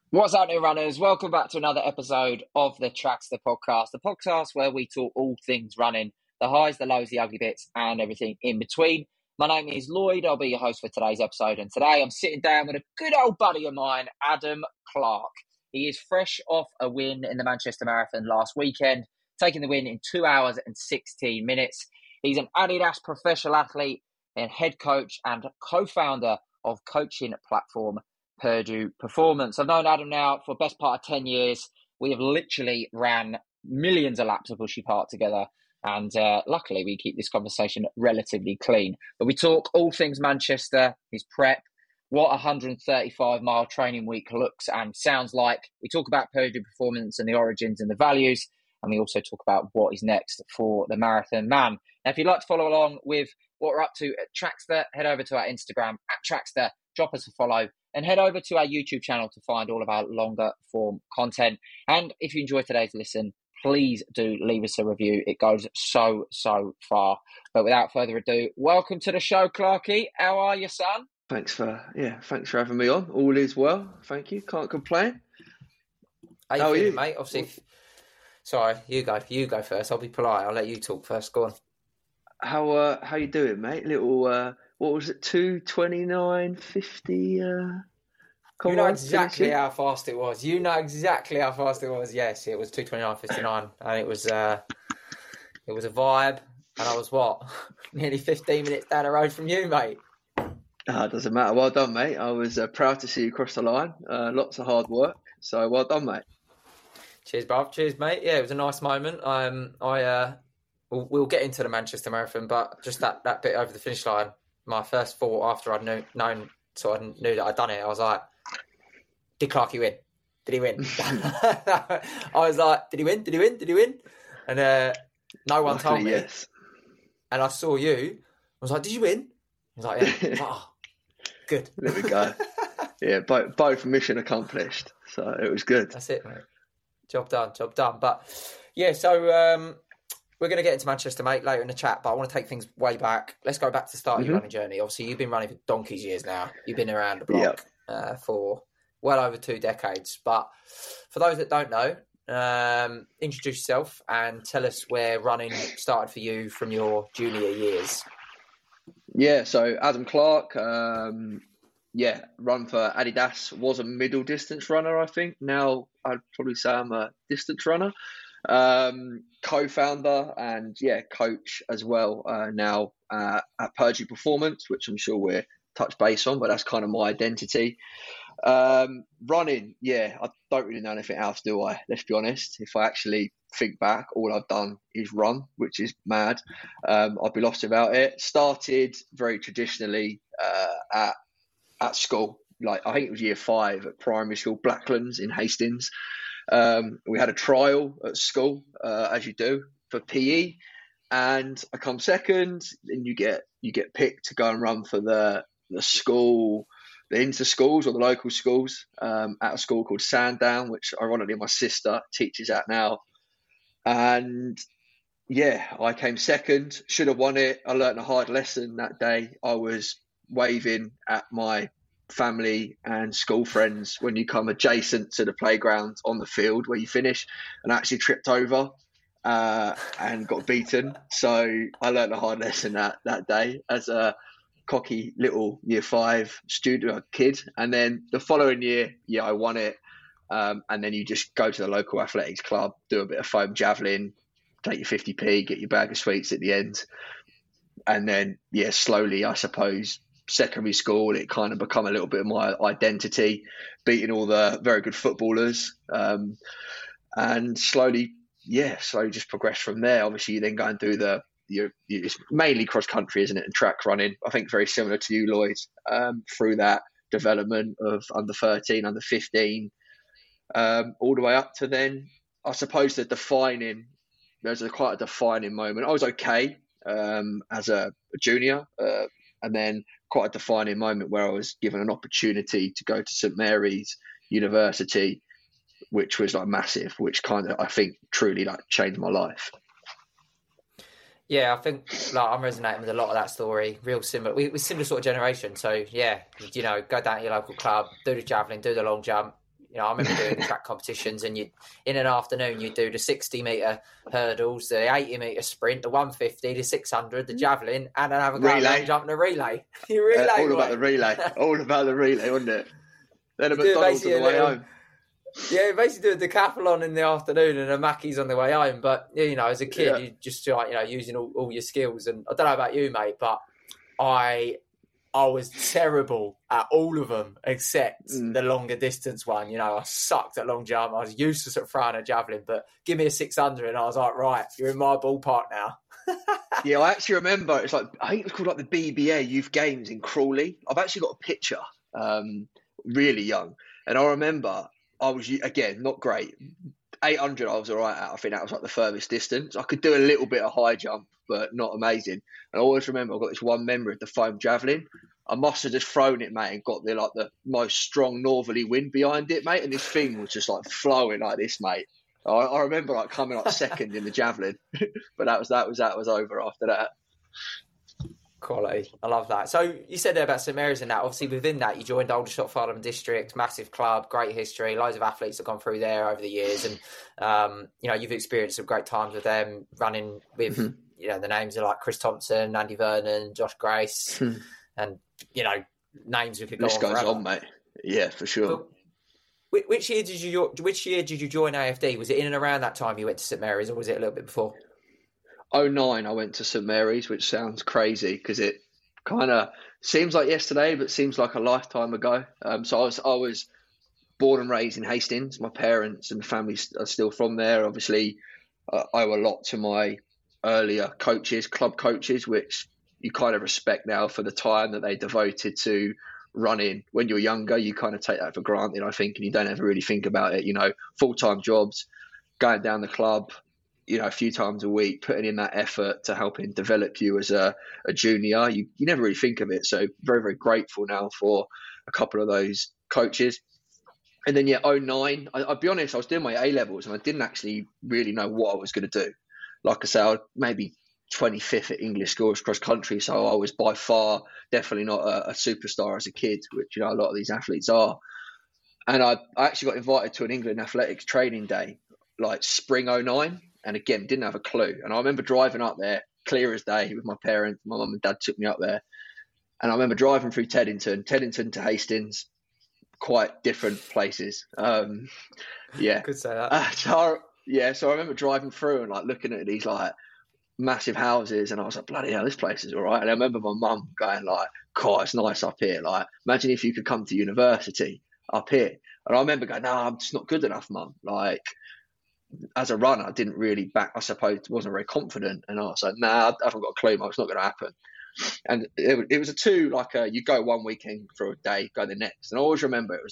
What's happening, runners? Welcome back to another episode of the Trackster podcast, the podcast where we talk all things running, the highs, the lows, the ugly bits, and everything in between. My name is Lloyd. I'll be your host for today's episode, and today I'm sitting down with a good old buddy of mine, Adam Clark. He is fresh off a win in the Manchester Marathon last weekend, taking the win in 2 hours and 16 minutes. He's an Adidas professional athlete and head coach and co-founder of coaching platform Purdue Performance. I've known Adam now for the best part of 10 years. We have literally ran millions of laps of Bushy Park together. And luckily, we keep this conversation relatively clean. But we talk all things Manchester, his prep, what a 135-mile training week looks and sounds like. We talk about Purdue Performance and the origins and the values. And we also talk about what is next for the Marathon Man. Now, if you'd like to follow along with what we're up to at Trackster, head over to our Instagram at Trackster, drop us a follow, and head over to our YouTube channel to find all of our longer form content. And if you enjoyed today's listen, please do leave us a review. It goes so far. But without further ado, welcome to the show, Clarky. How are you, son? Thanks for having me on. All is well, thank you. Can't complain. How are you feeling, mate? Obviously, sorry, you go first. I'll be polite. I'll let you talk first. Go on. How you doing, mate? Little what was it? 2:29:50. You know exactly how fast it was. Yes, it was 2:29:59, and it was a vibe. And I was nearly 15 minutes down the road from you, mate. It doesn't matter. Well done, mate. I was proud to see you cross the line. Lots of hard work. So well done, mate. Cheers, bruv. Cheers, mate. Yeah, it was a nice moment. We'll get into the Manchester Marathon, but just that bit over the finish line, my first thought after I'd knew that I'd done it, I was like, did Clarky win? Did he win? I was like, did he win? Did he win? Did he win? And no one told me. Yes. And I saw you. I was like, did you win? I was like, yeah. I was like, oh, good. There we go. Yeah, both mission accomplished. So it was good. That's it, mate. Job done. But yeah, so we're going to get into Manchester, mate, later in the chat, but I want to take things way back. Let's go back to the start of your running journey. Obviously, you've been running for donkey's years now. You've been around the block for well over 2 decades. But for those that don't know, introduce yourself and tell us where running started for you from your junior years. Yeah, so Adam Clark, run for Adidas, was a middle distance runner, I think. Now I'd probably say I'm a distance runner. Co-founder and coach as well now at Purdue Performance, which I'm sure we'll touch base on, but that's kind of my identity. Running, I don't really know anything else, do I? Let's be honest. If I actually think back, all I've done is run, which is mad. I'd be lost without it. Started very traditionally at school. Like, I think it was year 5 at primary school, Blacklands in Hastings. We had a trial at school, as you do, for PE, and I come second. And you get picked to go and run for the school, the inter schools or the local schools, at a school called Sandown, which ironically my sister teaches at now. And I came second. Should have won it. I learnt a hard lesson that day. I was waving at my family and school friends when you come adjacent to the playground on the field where you finish, and I actually tripped over and got beaten. So I learned a hard lesson that day as a cocky little year 5 student kid. And then the following year, I won it. And then you just go to the local athletics club, do a bit of foam javelin, take your 50p, get your bag of sweets at the end. And then, slowly, I suppose, secondary school, it kind of become a little bit of my identity, beating all the very good footballers, and slowly just progressed from there. Obviously, you then go and do it's mainly cross country, isn't it, and track running. I think very similar to you, Lloyd, through that development of under 13, under 15, all the way up to then. I suppose there's quite a defining moment. I was okay as a junior, and then quite a defining moment where I was given an opportunity to go to St Mary's University, which was like massive, which kind of, I think, truly like changed my life. Yeah, I think I'm resonating with a lot of that story. Real similar. We're similar sort of generation. So, go down to your local club, do the javelin, do the long jump. I remember doing track competitions, and in an afternoon you'd do the 60-metre hurdles, the 80-metre sprint, the 150, the 600, the javelin, and then have a go long jump and a relay. All about the relay. All about the relay, wasn't it? Then a McDonald's on the way home. Yeah, basically do a decathlon in the afternoon and a Mackey's on the way home. But, as a kid, you just using all your skills. And I don't know about you, mate, but I was terrible at all of them except the longer distance one. I sucked at long jump. I was useless at throwing a javelin, but give me a 600 and I was like, right, you're in my ballpark now. Yeah, I actually remember, it's like, I think it was called like the BBA Youth Games in Crawley. I've actually got a picture, really young. And I remember I was, again, not great. 800 I was all right at. I think that was like the furthest distance. I could do a little bit of high jump, but not amazing. And I always remember I've got this one memory of the foam javelin. I must have just thrown it, mate, and got the most strong northerly wind behind it, mate. And this thing was just like flowing like this, mate. I remember like coming like second in the javelin, but that was over after that. Quality. I love that. So you said there about St Mary's and that. Obviously within that, you joined Aldershot Farnham District, massive club, great history, loads of athletes have gone through there over the years. And, you've experienced some great times with them, running with, the names of like Chris Thompson, Andy Vernon, Josh Grace, and, names we could go on forever. This goes on, mate. Yeah, for sure. But which year did you join AFD? Was it in and around that time you went to St Mary's, or was it a little bit before? 2009 I went to St Mary's, which sounds crazy because it kind of seems like yesterday, but seems like a lifetime ago. So I was born and raised in Hastings. My parents and family are still from there. Obviously, I owe a lot to my earlier coaches, club coaches, which you kind of respect now for the time that they devoted to running. When you're younger, you kind of take that for granted, I think, and you don't ever really think about it. Full-time jobs, going down the club, a few times a week, putting in that effort to helping develop you as a junior. You never really think of it. So very, very grateful now for a couple of those coaches. And then, 2009, I'll be honest, I was doing my A-levels and I didn't actually really know what I was going to do. Like I say, I was maybe 25th at English schools cross country. So I was by far definitely not a superstar as a kid, which, a lot of these athletes are. And I actually got invited to an England athletics training day, like spring 2009. And again, didn't have a clue. And I remember driving up there, clear as day, with my parents. My mum and dad took me up there. And I remember driving through Teddington to Hastings, quite different places. Yeah. Could say that. So I remember driving through and like looking at these like massive houses. And I was like, bloody hell, this place is all right. And I remember my mum going like, God, it's nice up here. Like, imagine if you could come to university up here. And I remember going, no, I'm just not good enough, mum. Like, as a runner, I didn't really I suppose, wasn't very confident. And I was like, nah, I haven't got a clue, mate. It's not going to happen. And it was you go one weekend for a day, go the next. And I always remember it was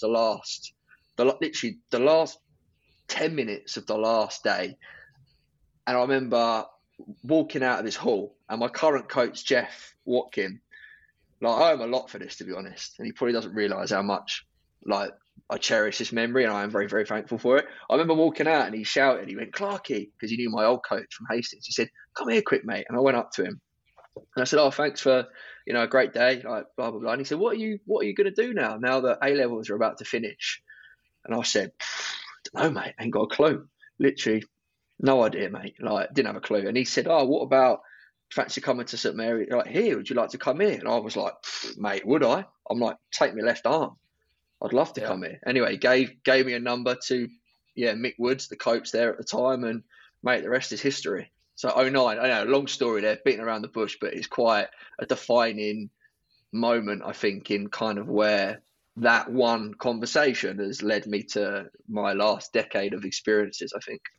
literally the last 10 minutes of the last day. And I remember walking out of this hall and my current coach, Jeff Watkin, like, I owe him a lot for this, to be honest. And he probably doesn't realise how much, like, I cherish this memory and I am very, very thankful for it. I remember walking out and he shouted, he went, Clarky, because he knew my old coach from Hastings. He said, come here quick, mate. And I went up to him and I said, oh, thanks for, a great day, like blah, blah, blah. And he said, what are you going to do now that A-levels are about to finish? And I said, I don't know, mate, I ain't got a clue. Literally, no idea, mate. Like, didn't have a clue. And he said, oh, what about fancy coming to St Mary? Like, here, would you like to come here? And I was like, mate, would I? I'm like, take my left arm. I'd love to come here. Anyway, gave me a number to, Mick Woods, the coach there at the time, and mate, the rest is history. So 2009, I know, long story there, beating around the bush, but it's quite a defining moment, I think, in kind of where that one conversation has led me to my last decade of experiences, I think.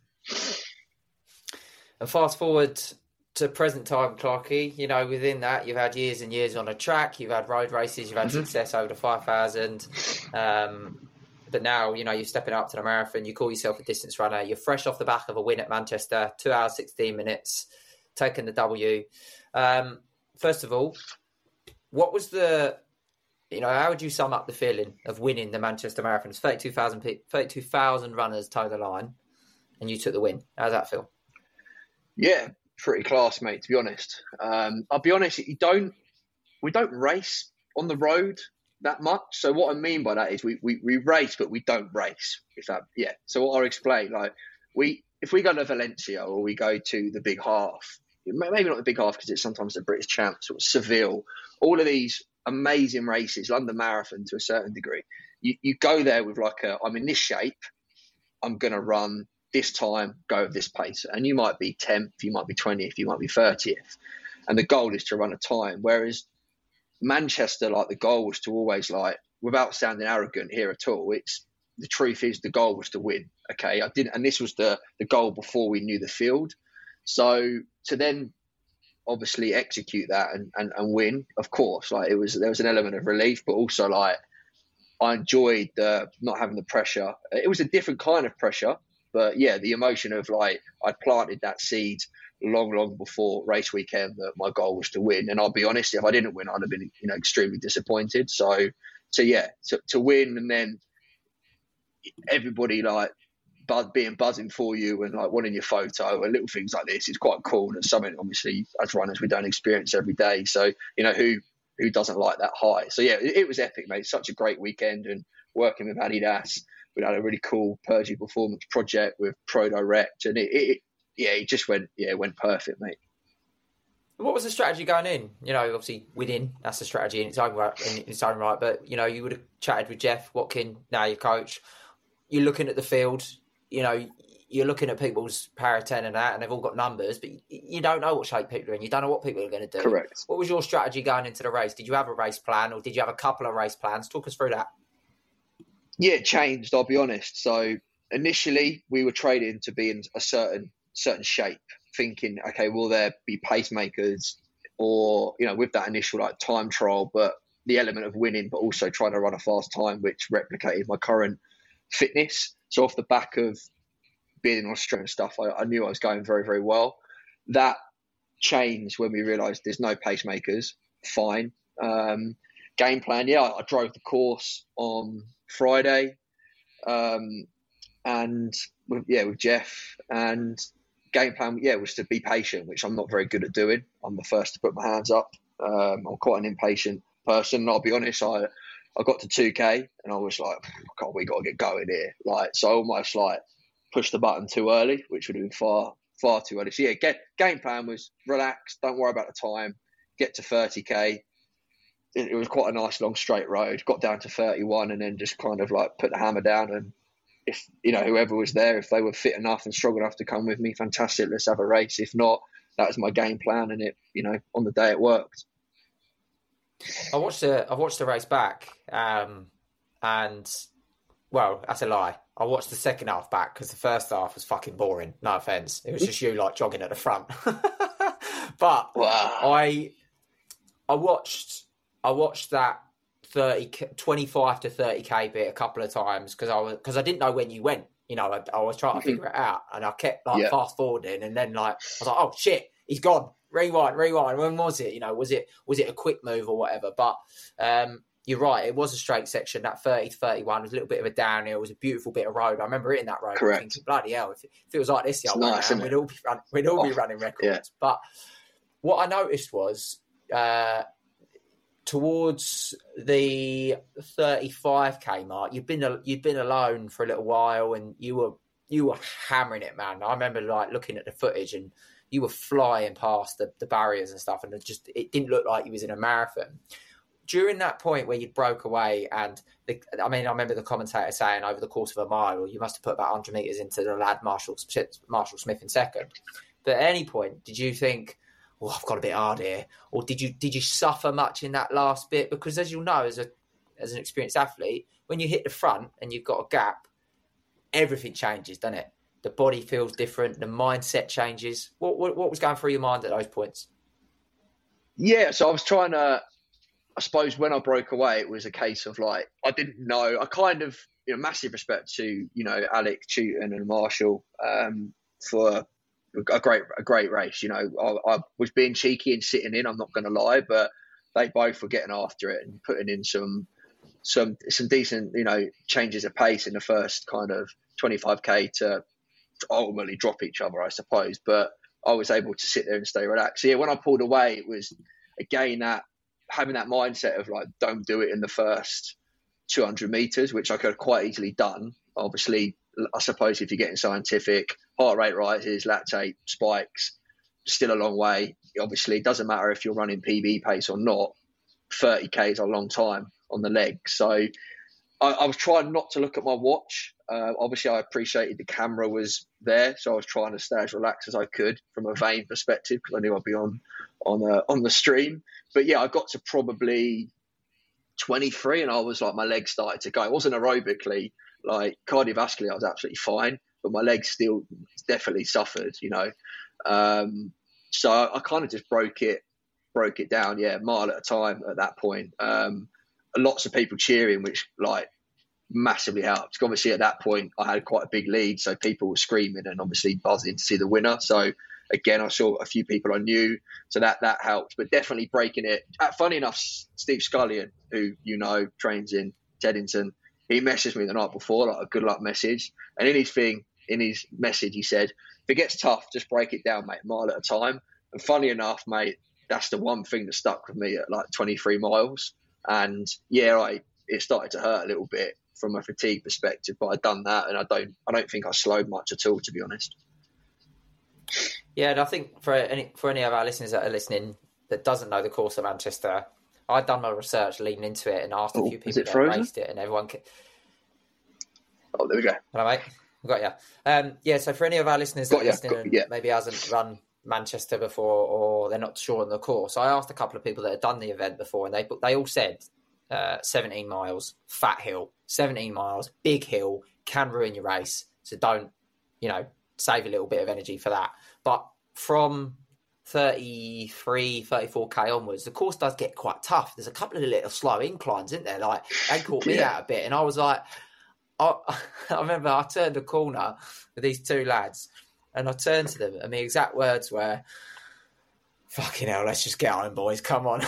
And fast forward to present time, Clarky, within that, you've had years and years on a track, you've had road races, you've had success over the 5,000. But now, you're stepping up to the marathon, you call yourself a distance runner, you're fresh off the back of a win at Manchester, 2 hours, 16 minutes, taking the W. First of all, what was how would you sum up the feeling of winning the Manchester Marathon? It's 32,000 runners toe the line, and you took the win. How does that feel? Yeah, pretty class, mate, to be honest. I'll be honest, we don't race on the road that much. So what I mean by that is we race, but we don't race. So what I'll explain, like if we go to Valencia or we go to the Big Half, maybe not the Big Half because it's sometimes the British Champs or Seville, all of these amazing races, London Marathon to a certain degree, you go there with like I'm in this shape, I'm going to run this time, go at this pace. And you might be 10th, you might be 20th, you might be 30th. And the goal is to run a time. Whereas Manchester, like the goal was to always, like, without sounding arrogant here at all, the truth is the goal was to win. Okay. And this was the goal before we knew the field. So to then obviously execute that and win, of course, like there was an element of relief, but also like I enjoyed not having the pressure. It was a different kind of pressure, but yeah, the emotion of like I planted that seed long before race weekend that my goal was to win. And I'll be honest, if I didn't win, I'd have been extremely disappointed. So yeah, to win and then everybody like buzzing for you and like wanting your photo and little things like this is quite cool. And it's something obviously as runners we don't experience every day. So who doesn't like that high? So yeah, it was epic, mate. Such a great weekend, and working with Adidas, we had a really cool Purgey Performance project with Pro Direct, and it just went perfect, mate. What was the strategy going in? Obviously winning, that's the strategy in its own right. But you would have chatted with Jeff Watkin, now your coach. You're looking at the field. You're looking at people's para 10 and that, and they've all got numbers, but you don't know what shape people are in. You don't know what people are going to do. Correct. What was your strategy going into the race? Did you have a race plan, or did you have a couple of race plans? Talk us through that. Yeah, it changed, I'll be honest. So initially we were training to be in a certain shape, thinking, okay, will there be pacemakers or, with that initial like time trial, but the element of winning, but also trying to run a fast time, which replicated my current fitness. So off the back of being in Australia and stuff, I knew I was going very, very well. That changed when we realised there's no pacemakers. Fine. Game plan, yeah, I drove the course on Friday, and with Jeff, and game plan, was to be patient, which I'm not very good at doing. I'm the first to put my hands up. I'm quite an impatient person, and I'll be honest, I got to 2K and I was like, God, we got to get going here. Like, so I almost like pushed the button too early, which would have been far too early. So yeah, game plan was relax, don't worry about the time, get to 30K. It was quite a nice long straight road, got down to 31 and then just kind of like put the hammer down. And if, whoever was there, if they were fit enough and strong enough to come with me, fantastic, let's have a race. If not, that was my game plan, and it, on the day it worked. I watched the race back, and well, that's a lie. I watched the second half back because the first half was fucking boring. No offense, it was just you like jogging at the front. But wow. I watched that 25 to 30K bit a couple of times because I didn't know when you went. I was trying to figure it out, and I kept fast forwarding, and then I was like, oh shit, he's gone. Rewind. When was it? Was it a quick move or whatever? But you're right. It was a straight section. That 30 to 31 was a little bit of a downhill. It was a beautiful bit of road. I rember hitting that road. Correct. Thinking, bloody hell! If it was like this, nice, we'd all be running records. Yeah. But what I noticed was towards the 35K mark, you'd been alone for a little while, and you were hammering it, man. I remember looking at the footage, and you were flying past the barriers and stuff, and it didn't look like you was in a marathon. During that point where you broke away, and I remember the commentator saying over the course of a mile, you must have put about 100 metres into the lad Marshall Smith in second. But at any point, did you think, oh, I've got a bit hard here? Or did you suffer much in that last bit? Because as you'll know, as an experienced athlete, when you hit the front and you've got a gap, everything changes, doesn't it? The body feels different. The mindset changes. What was going through your mind at those points? Yeah, so I was trying to, I suppose when I broke away, it was a case of like, I didn't know. I kind of, massive respect to, Alec, Chewton and Marshall for a great race. I was being cheeky and sitting in, I'm not going to lie, but they both were getting after it and putting in some decent, changes of pace in the first kind of 25K to ultimately drop each other, I suppose. But I was able to sit there and stay relaxed. So yeah, when I pulled away, it was again that having that mindset of like, don't do it in the first 200 meters, which I could have quite easily done. Obviously, I suppose if you're getting scientific, heart rate rises, lactate spikes, still a long way. Obviously, it doesn't matter if you're running PB pace or not. 30k is a long time on the leg. So I was trying not to look at my watch. Obviously, I appreciated the camera was there, so I was trying to stay as relaxed as I could from a vein perspective because I knew I'd be on the stream. But yeah, I got to probably 23 and I was like, my legs started to go. It wasn't aerobically, like cardiovascularly I was absolutely fine, but my legs still definitely suffered, so I kind of just broke it down, a mile at a time at that point. Lots of people cheering, which like massively helped. Obviously at that point I had quite a big lead, so people were screaming and obviously buzzing to see the winner. So again, I saw a few people I knew, so that helped. But definitely breaking it. Funny enough, Steve Scullion, who trains in Teddington, he messaged me the night before, like a good luck message. And in his message, he said, "If it gets tough, just break it down, mate, mile at a time." And funny enough, mate, that's the one thing that stuck with me at like 23 miles. And it started to hurt a little bit from a fatigue perspective, but I'd done that, and I don't think I slowed much at all, to be honest. Yeah, and I think for any of our listeners that are listening that doesn't know the course of Manchester, I'd done my research leading into it and asked a few people that raced it, and everyone. Oh, there we go. Hello, mate. Got you. So for any of our listeners that are listening and maybe hasn't run Manchester before or they're not sure on the course, I asked a couple of people that had done the event before, and they all said 17 miles, fat hill, 17 miles, big hill, can ruin your race. So don't, save a little bit of energy for that. But from 33, 34k onwards, the course does get quite tough. There's a couple of little slow inclines, isn't there? Like, they caught me out a bit, and I was like, I remember I turned a corner with these two lads, and I turned to them, and the exact words were, "Fucking hell, let's just get home, boys. Come on."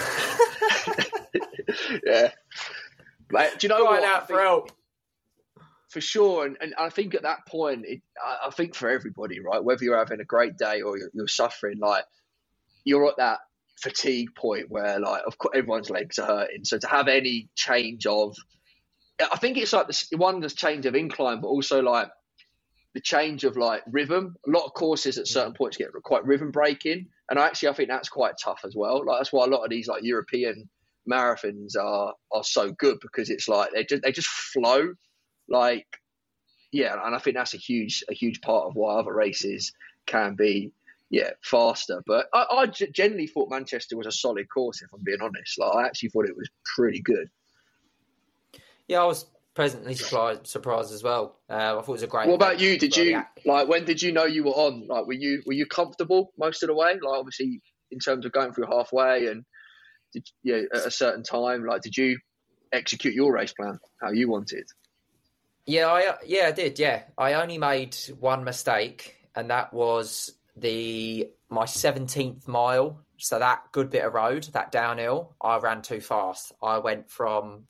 Yeah. Mate, do you know Crying what? out for help. For sure, and I think at that point, I think for everybody, right, whether you're having a great day or you're suffering, like, you're at that fatigue point where, like, of course, everyone's legs are hurting. So to have any change of, I think it's like the change of incline, but also like the change of like rhythm. A lot of courses at certain points get quite rhythm breaking, and I think that's quite tough as well. Like, that's why a lot of these like European marathons are so good, because it's like they just flow. Like, and I think that's a huge part of why other races can be, faster. But I generally thought Manchester was a solid course, if I'm being honest. Like, I actually thought it was pretty good. Yeah, I was pleasantly surprised as well. I thought it was a great. What about you? Did you when did you know you were on? Like, were you comfortable most of the way? Like, obviously, in terms of going through halfway, and at a certain time, like, did you execute your race plan how you wanted? Yeah, I did. Yeah, I only made one mistake, and that was my 17th mile. So that good bit of road, that downhill, I ran too fast. I went from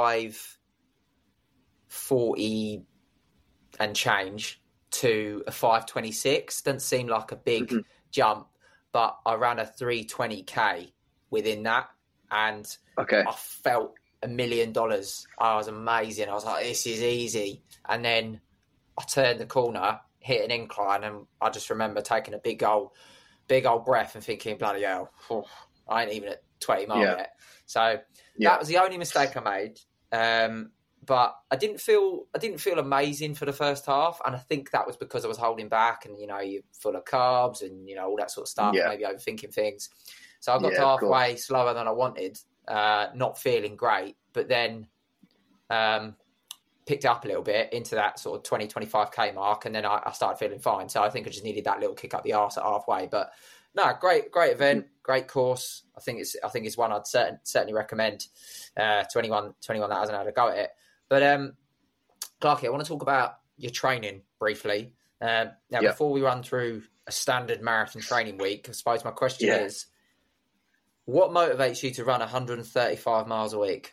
5:40 and change to a 5:26. Doesn't seem like a big jump, but I ran a 3:20k within that, and I felt $1 million. I was amazing. I was like, this is easy. And then I turned the corner, hit an incline, and I just remember taking a big old breath and thinking, bloody hell, I ain't even at 20 miles yet. So that was the only mistake I made. But I didn't feel amazing for the first half, and I think that was because I was holding back, and you're full of carbs and all that sort of stuff, maybe overthinking things. So I got to halfway slower than I wanted, not feeling great, but then picked it up a little bit into that sort of 20, 25k mark, and then I started feeling fine. So I think I just needed that little kick up the arse at halfway. But no, great event, great course. I think it's one I'd certainly recommend to anyone that hasn't had a go at it. But Clarky, I want to talk about your training briefly. Before we run through a standard marathon training week, I suppose my question is, what motivates you to run 135 miles a week?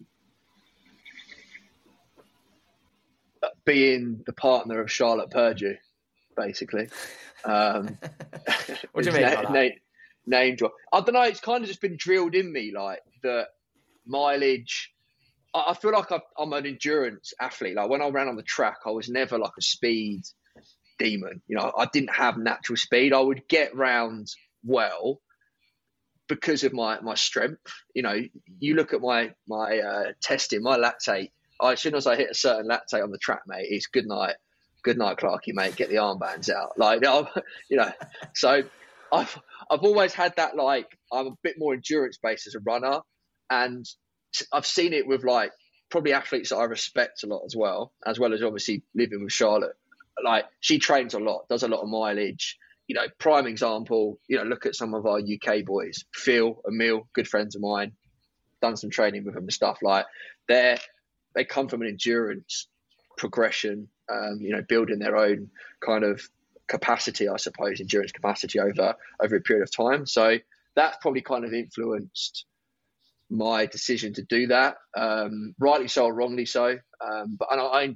Being the partner of Charlotte Purdue, basically. What do you mean by that? name drop. I don't know. It's kind of just been drilled in me, like that mileage. I feel like I'm an endurance athlete. Like when I ran on the track, I was never like a speed demon. You know, I didn't have natural speed. I would get round well because of my strength. You know, you look at my testing, my lactate. As soon as I hit a certain lactate on the track, mate, it's good night, Clarky, mate. Get the armbands out, like you know. So I've always had that. Like I'm a bit more endurance based as a runner, and I've seen it with like probably athletes that I respect a lot as well as obviously living with Charlotte. Like she trains a lot, does a lot of mileage. You know, prime example, you know, look at some of our UK boys, Phil, Emil, good friends of mine, done some training with them and stuff. Like they come from an endurance progression, you know, building their own kind of capacity, I suppose, endurance capacity over a period of time. So that's probably kind of influenced my decision to do that, rightly so or wrongly so. But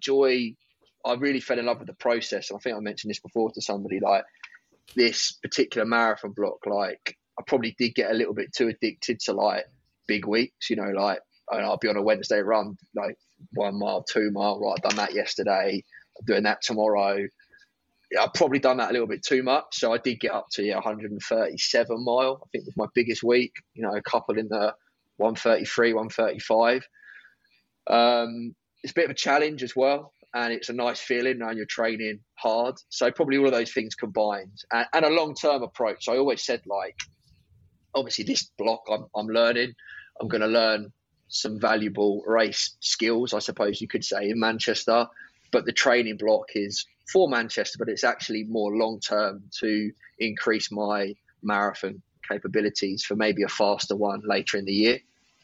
I really fell in love with the process. And I think I mentioned this before to somebody, like this particular marathon block, like I probably did get a little bit too addicted to like big weeks, you know, like I'll be on a Wednesday run, like 1 mile, 2 mile, right, I've done that yesterday, I'm doing that tomorrow. I've probably done that a little bit too much. So I did get up to 137 mile, I think was my biggest week, you know, a couple in the 133, 135. It's a bit of a challenge as well. And it's a nice feeling knowing you're training hard. So probably all of those things combined and a long-term approach. So I always said, like, obviously this block I'm learning, I'm going to learn some valuable race skills, I suppose you could say, in Manchester. But the training block is for Manchester, but it's actually more long-term to increase my marathon capabilities for maybe a faster one later in the year.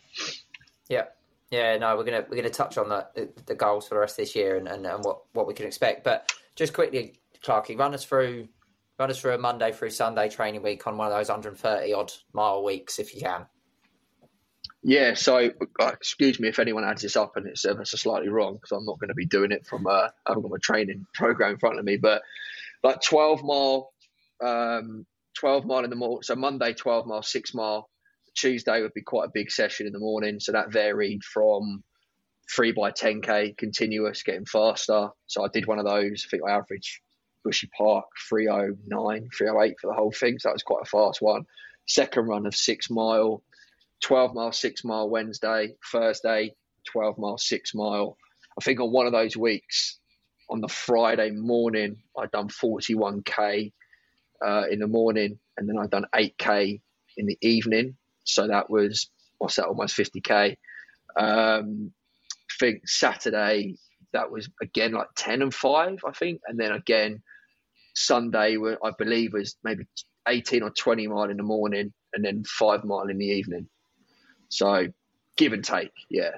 Yeah, no, we're gonna touch on the goals for the rest of this year and what we can expect. But just quickly, Clarky, run us through a Monday through Sunday training week on one of those 130 odd mile weeks if you can. Yeah, so excuse me if anyone adds this up and it's ever so slightly wrong, because I'm not going to be doing it from I haven't got my training program in front of me, but like 12 mile in the morning. So Monday 12 mile, 6 mile. Tuesday would be quite a big session in the morning. So that varied from 3 by 10K continuous, getting faster. So I did one of those. I think I averaged Bushy Park 309, 308 for the whole thing. So that was quite a fast one. Second run of 6 mile, 12 mile, 6 mile Wednesday, Thursday, 12 mile, 6 mile. I think on one of those weeks, on the Friday morning, I'd done 41K in the morning, and then I'd done 8K in the evening. So that was, almost 50K. I think Saturday, that was again like 10 and 5, I think. And then again, Sunday, I believe was maybe 18 or 20 mile in the morning and then 5 mile in the evening. So give and take, yeah.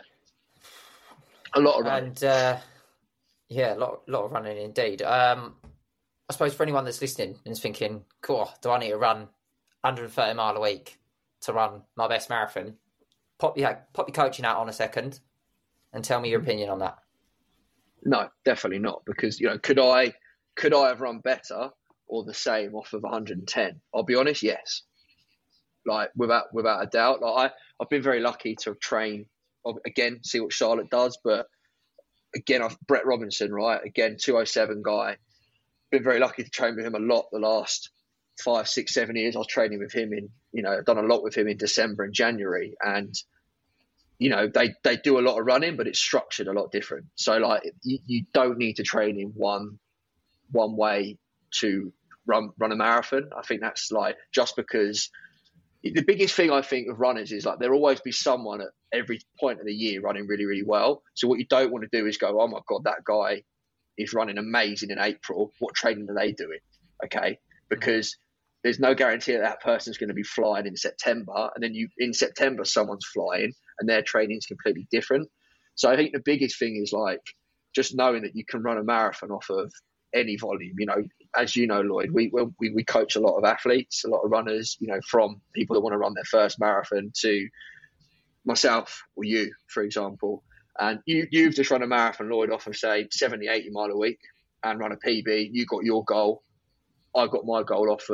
A lot of running. And a lot of running indeed. I suppose for anyone that's listening and is thinking, cool, do I need to run 130 mile a week to run my best marathon? Pop your coaching hat on a second and tell me your opinion on that. No, definitely not, because, you know, could I have run better or the same off of 110? I'll be honest, yes. Like without a doubt. Like I've been very lucky to train, again, see what Charlotte does, but again, Brett Robinson, right? Again, 207 guy. Been very lucky to train with him a lot the last 5, 6, 7 years. I was training with him I've done a lot with him in December and January, and you know, they do a lot of running, but it's structured a lot different. So like you don't need to train in one way to run a marathon. I think that's like, just because the biggest thing I think of runners is like there'll always be someone at every point of the year running really, really well. So what you don't want to do is go, oh my God, that guy is running amazing in April. What training are they doing? Okay. Because there's no guarantee that person's going to be flying in September. And then in September, someone's flying and their training is completely different. So I think the biggest thing is like just knowing that you can run a marathon off of any volume. You know, as you know, Lloyd, we coach a lot of athletes, a lot of runners, you know, from people that want to run their first marathon to myself or you, for example. And you've just run a marathon, Lloyd, off of, say, 70, 80 mile a week and run a PB. You got your goal. I got my goal off of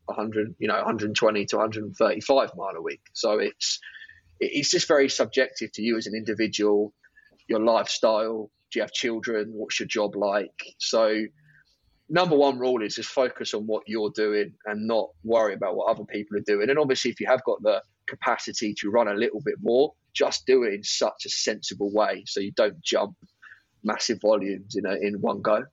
100, 120 to 135 mile a week. So it's just very subjective to you as an individual, your lifestyle. Do you have children? What's your job like? So number one rule is just focus on what you're doing and not worry about what other people are doing. And obviously, if you have got the capacity to run a little bit more, just do it in such a sensible way so you don't jump massive volumes in one go.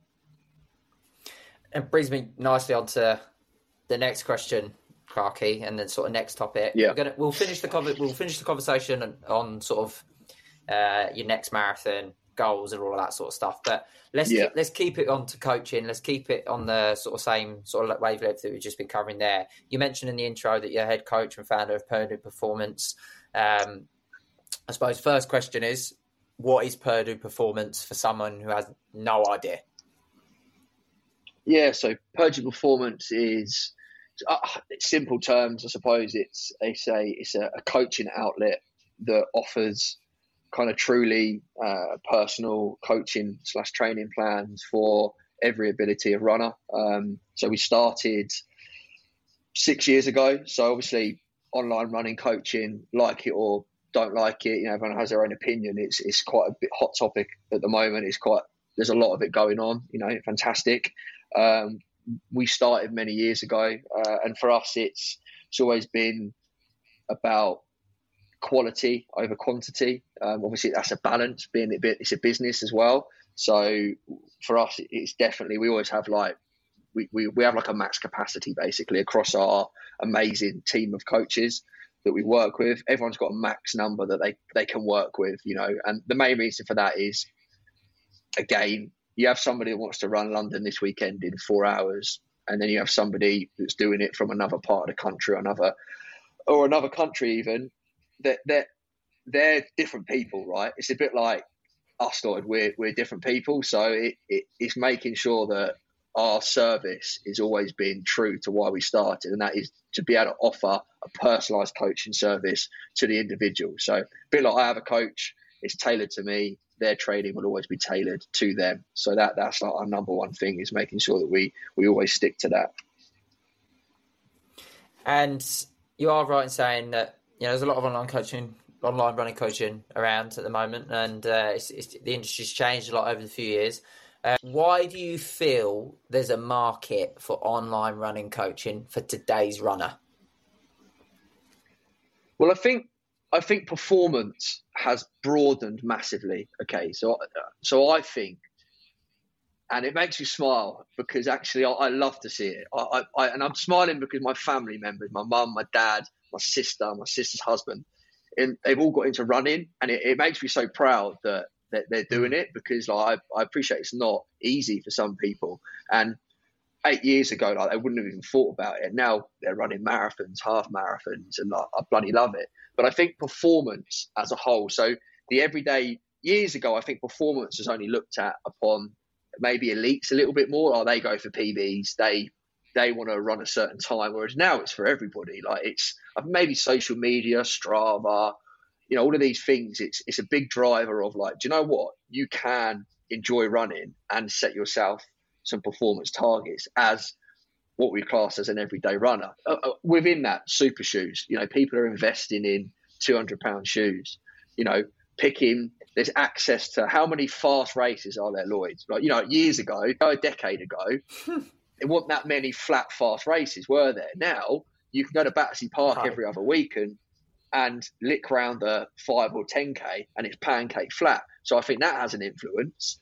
It brings me nicely on to the next question, Clarky, and then sort of next topic. Yeah. We'll finish the conversation on sort of your next marathon goals and all of that sort of stuff. But let's keep it on to coaching. Let's keep it on the sort of same sort of wavelength that we've just been covering there. You mentioned in the intro that you're head coach and founder of Purdue Performance. I suppose first question is, what is Purdue Performance for someone who has no idea? Yeah, so Purdue Performance is, simple terms, I suppose it's a coaching outlet that offers kind of truly personal coaching / training plans for every ability of runner. So we started 6 years ago. So obviously online running coaching, like it or don't like it, everyone has their own opinion. It's quite a bit hot topic at the moment. There's a lot of it going on, fantastic. We started many years ago, and for us, it's always been about quality over quantity. Obviously, that's a balance. It's a business as well. So for us, it's definitely, we always have we have like a max capacity basically across our amazing team of coaches that we work with. Everyone's got a max number that they can work with, and the main reason for that is, again, you have somebody that wants to run London this weekend in 4 hours, and then you have somebody that's doing it from another part of the country, or another country even. They're different people, right? It's a bit like us, Lloyd. We're different people, so it's making sure that our service is always being true to why we started, and that is to be able to offer a personalised coaching service to the individual. So a bit like I have a coach, it's tailored to me. Their training will always be tailored to them. So that's like our number one thing, is making sure that we always stick to that. And you are right in saying that there's a lot of online running coaching around at the moment, and the industry's changed a lot over the few years. Why do you feel there's a market for online running coaching for today's runner? Well, I think performance has broadened massively. Okay, so I think, and it makes you smile because actually I love to see it. And I'm smiling because my family members, my mum, my dad, my sister's husband, and they've all got into running, and it makes me so proud that they're doing it, because I appreciate it's not easy for some people. And 8 years ago, they wouldn't have even thought about it. Now they're running marathons, half marathons, and I bloody love it. But I think performance as a whole, so the everyday, years ago, I think performance was only looked at upon maybe elites a little bit more. They go for PBs, they want to run a certain time, whereas now it's for everybody. It's maybe social media, Strava, all of these things. It's a big driver of do you know what? You can enjoy running and set yourself some performance targets as what we class as an everyday runner. Within that, super shoes. People are investing in £200 shoes. There's access to how many fast races are there, Lloyd? Years ago, a decade ago, there weren't that many flat, fast races, were there? Now you can go to Battersea Park every other week and lick round a 5 or 10K, and it's pancake flat. So I think that has an influence.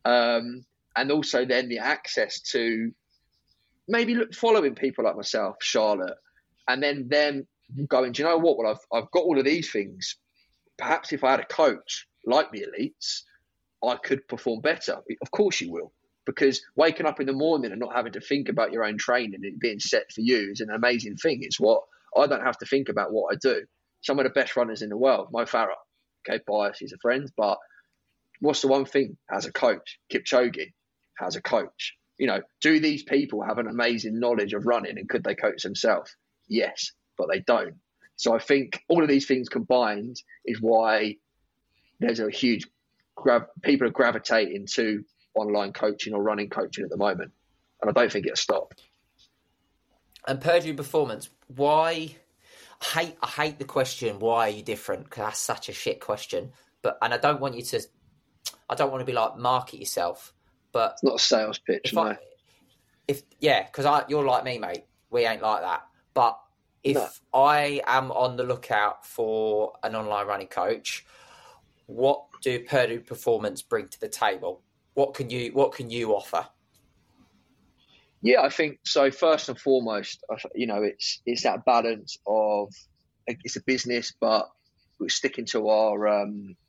And also then the access to maybe following people like myself, Charlotte, and then them going, do you know what? Well, I've got all of these things. Perhaps if I had a coach like the elites, I could perform better. Of course you will, because waking up in the morning and not having to think about your own training and it being set for you is an amazing thing. It's what I don't have to think about what I do. Some of the best runners in the world, Mo Farah, okay, bias, he's a friend, but what's the one thing? Has a coach. Kipchoge has a coach. Do these people have an amazing knowledge of running, and could they coach themselves? Yes, but they don't. So I think all of these things combined is why there's a huge people are gravitating to online coaching or running coaching at the moment, and I don't think it'll stop. And Purdue Performance, why? I hate the question, why are you different? Because that's such a shit question. And I don't want to be like, market yourself. But it's not a sales pitch, no. Because you're like me, mate. We ain't like that. But if I am on the lookout for an online running coach, what do Purdue Performance bring to the table? What can you offer? Yeah, I think so. First and foremost, it's that balance of, it's a business, but we're sticking to our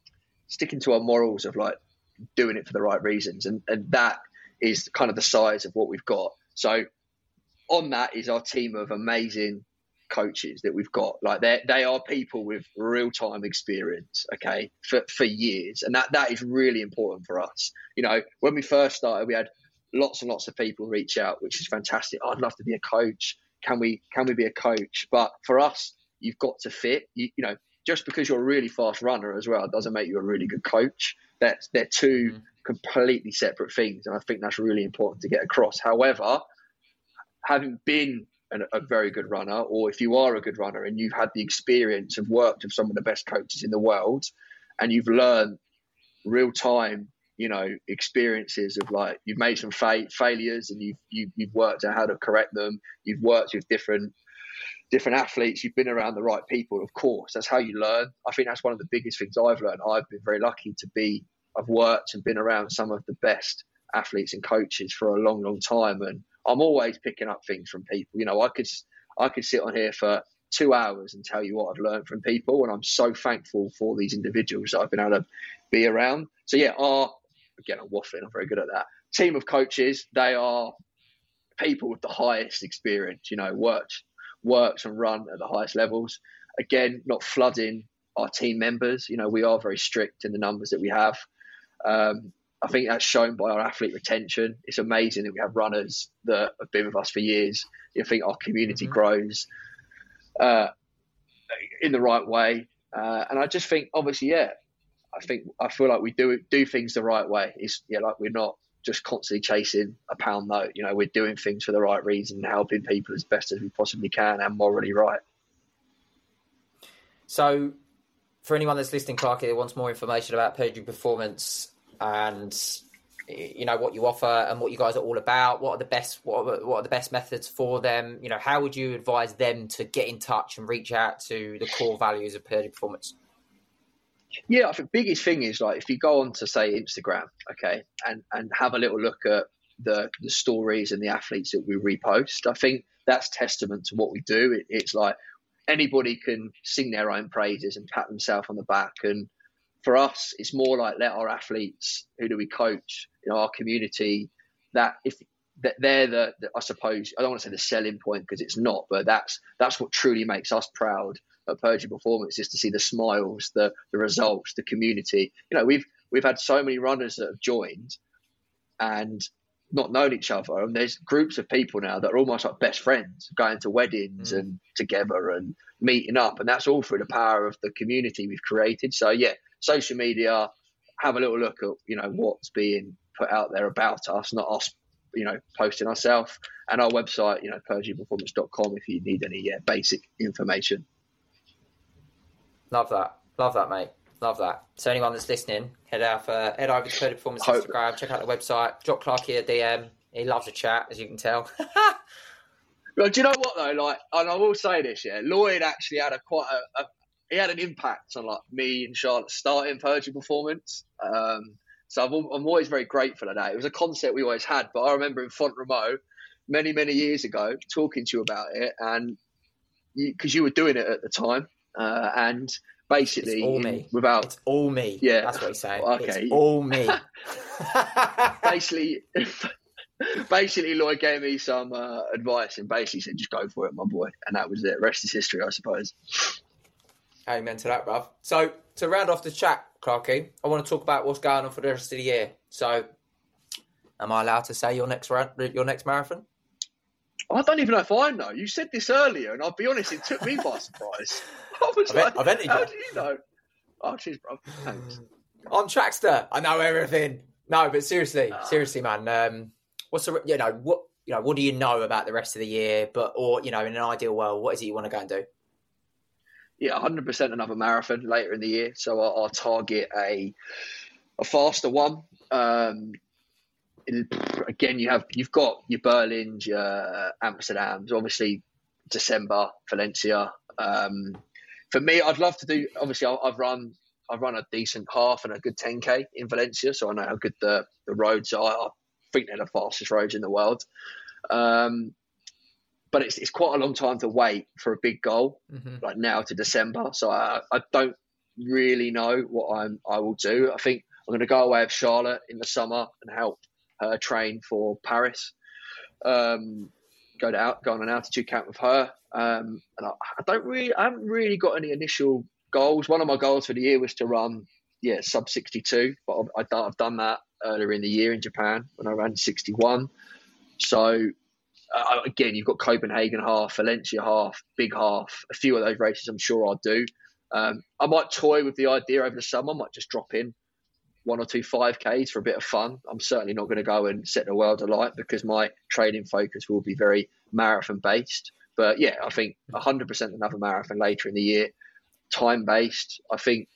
morals of like doing it for the right reasons, and that is kind of the size of what we've got. So on that is our team of amazing coaches that we've got. Like they are people with real-time experience, okay, for years, and that is really important for us. When we first started, we had lots and lots of people reach out, which is fantastic. I'd love to be a coach. Can we be a coach? But for us, you've got to fit. Just because you're a really fast runner as well doesn't make you a really good coach. They're two completely separate things, and I think that's really important to get across. However, having been a very good runner, or if you are a good runner and you've had the experience of worked with some of the best coaches in the world, and you've learned real time, experiences of like, you've made some failures and you've worked out how to correct them. You've worked with different athletes. You've been around the right people. Of course, that's how you learn. I think that's one of the biggest things I've learned. I've been very lucky I've worked and been around some of the best athletes and coaches for a long, long time. And I'm always picking up things from people. I could sit on here for 2 hours and tell you what I've learned from people. And I'm so thankful for these individuals that I've been able to be around. So yeah, again, I'm waffling. I'm very good at that. Team of coaches, they are people with the highest experience, works and run at the highest levels. Again, not flooding our team members. We are very strict in the numbers that we have. I think that's shown by our athlete retention. It's amazing that we have runners that have been with us for years. I think our community grows in the right way. And I just think, obviously, I feel like we do things the right way. Like we're not just constantly chasing a pound note. We're doing things for the right reason, helping people as best as we possibly can, and morally right. So, for anyone that's listening, Clarky, that wants more information about Purdue Performance and what you offer and what you guys are all about, what are the best methods for them? How would you advise them to get in touch and reach out to the core values of Purdue Performance? Yeah, I think the biggest thing is, like, if you go on to, say, Instagram, okay, and have a little look at the stories and the athletes that we repost, I think that's testament to what we do. It's like anybody can sing their own praises and pat themselves on the back. And for us, it's more like, let our athletes, who do we coach, our community, that if they're I suppose, I don't want to say the selling point because it's not, but that's what truly makes us proud at Purdue Performance, is to see the smiles, the results, the community. We've had so many runners that have joined and not known each other, and there's groups of people now that are almost like best friends, going to weddings and together and meeting up, and that's all through the power of the community we've created. So yeah, social media, have a little look at what's being put out there about us, not us posting ourselves, and our website, purdueperformance.com, if you need any basic information. Love that, mate. Love that. So anyone that's listening, head over to Purdue Performance Instagram, check out the website, drop Clarky a DM. He loves a chat, as you can tell. Well, do you know what though? Like, and I will say this, Lloyd actually had he had an impact on like me and Charlotte starting Purdue Performance. So I'm always very grateful for that. It was a concept we always had, but I remember in Font Romeu many, many years ago talking to you about it, and because you were doing it at the time, and basically it's all me. It's all me. Yeah, that's what he's saying. Okay, it's all me. basically, Lloyd gave me some advice and basically said, "Just go for it, my boy," and that was it. Rest is history, I suppose. Amen to that, bruv. So to round off the chat, Clarky, I want to talk about what's going on for the rest of the year. So, am I allowed to say your next marathon? I don't even know if I know. You said this earlier, and I'll be honest, it took me by surprise. I was I've entered you. How do you know? Oh, cheers, bro. Thanks. I'm Trackster. I know everything. No, but seriously, man. What's the what do you know about the rest of the year? Or in an ideal world, what is it you want to go and do? Yeah, 100% another marathon later in the year. So I'll target a faster one. Again, you've got your Berlins, your Amsterdams, obviously December, Valencia. For me, I'd love to do. Obviously, I've run a decent half and a good 10K in Valencia, so I know how good the roads are. I think they're the fastest roads in the world. But it's quite a long time to wait for a big goal, like now to December. So I don't really know what I will do. I think I'm going to go away with Charlotte in the summer and help her train for Paris. Go on an altitude camp with her. And I haven't really got any initial goals. One of my goals for the year was to run, sub 62, but I've done that earlier in the year in Japan when I ran 61. So again, you've got Copenhagen half, Valencia half, big half. A few of those races I'm sure I'll do. I might toy with the idea over the summer. I might just drop in 1 or 2 5Ks for a bit of fun. I'm certainly not going to go and set the world alight because my training focus will be very marathon based. But yeah, I think 100% another marathon later in the year, time based. I think,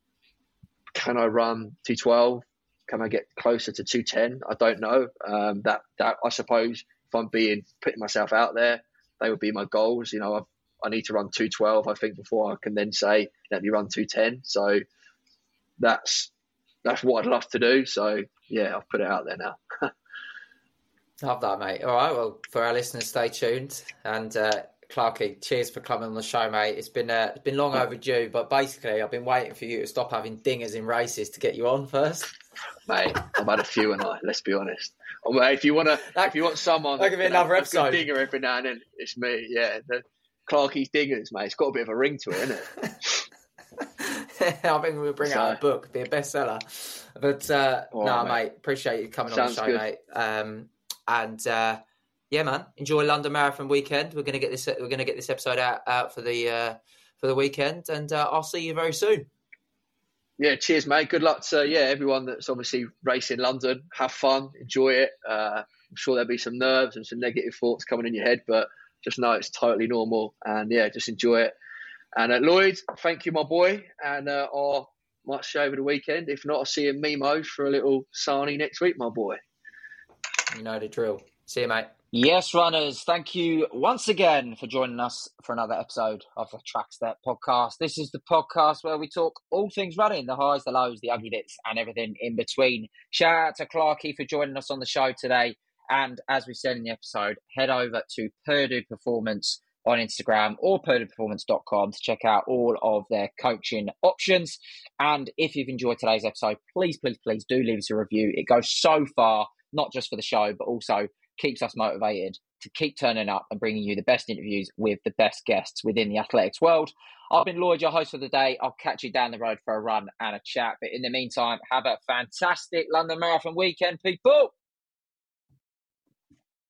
can I run 212? Can I get closer to 210? I don't know. That I suppose if I'm putting myself out there, they would be my goals. I need to run 212, I think, before I can then say, let me run 210. So that's what I'd love to do. So yeah, I've put it out there now. Love that, mate. All right. Well, for our listeners, stay tuned. And Clarky, cheers for coming on the show, mate. It's been long overdue, but basically I've been waiting for you to stop having dingers in races to get you on first. Mate, I've had a few, and let's be honest. If you want someone, that could be another episode. Dinger every now and then, it's me. Yeah, the Clarky's dingers, mate. It's got a bit of a ring to it, isn't it? I think we'll bring out a book, be a bestseller. But mate, appreciate you coming on the show, good. Mate. Yeah, man, enjoy London Marathon weekend. We're gonna get this episode out for the weekend, and I'll see you very soon. Yeah, cheers, mate. Good luck to everyone that's obviously racing London. Have fun, enjoy it. I'm sure there'll be some nerves and some negative thoughts coming in your head, but just know it's totally normal, and just enjoy it. And Lloyd, thank you, my boy, and I might see you over the weekend. If not, I'll see you in Mimos for a little sarnie next week, my boy. You know the drill. See you, mate. Yes, runners, thank you once again for joining us for another episode of the TrackStep podcast. This is the podcast where we talk all things running, the highs, the lows, the ugly bits, and everything in between. Shout out to Clarky for joining us on the show today. And as we said in the episode, head over to Purdue Performance on Instagram or PurduePerformance.com to check out all of their coaching options. And if you've enjoyed today's episode, please do leave us a review. It goes so far, not just for the show, but also keeps us motivated to keep turning up and bringing you the best interviews with the best guests within the athletics world. I've been Lloyd, your host for the day. I'll catch you down the road for a run and a chat. But in the meantime, have a fantastic London Marathon weekend, people.